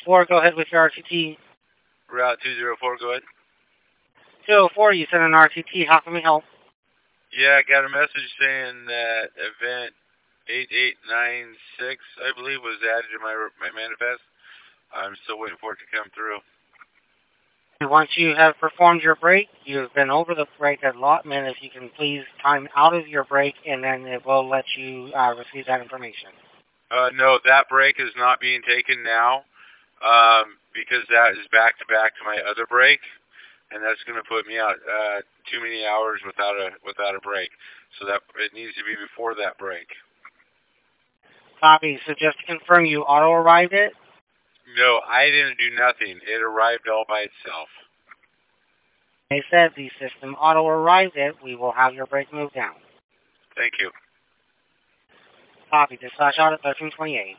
4, go ahead with your RTT. Route 204, go ahead. 204, you sent an RTT. How can we help? Yeah, I got a message saying that event 8896, I believe, was added to my manifest. I'm still waiting for it to come through. And once you have performed your break, you've been over the break allotment. If you can please time out of your break, and then it will let you receive that information. No, that break is not being taken now because that is back to my other break, and that's going to put me out too many hours without a break. So that it needs to be before that break. Copy. So just to confirm, you auto-arrived it? No, I didn't do nothing. It arrived all by itself. They said the system auto-arrived it. We will have your break moved down. Thank you. Copy. Dispatch out at 1328.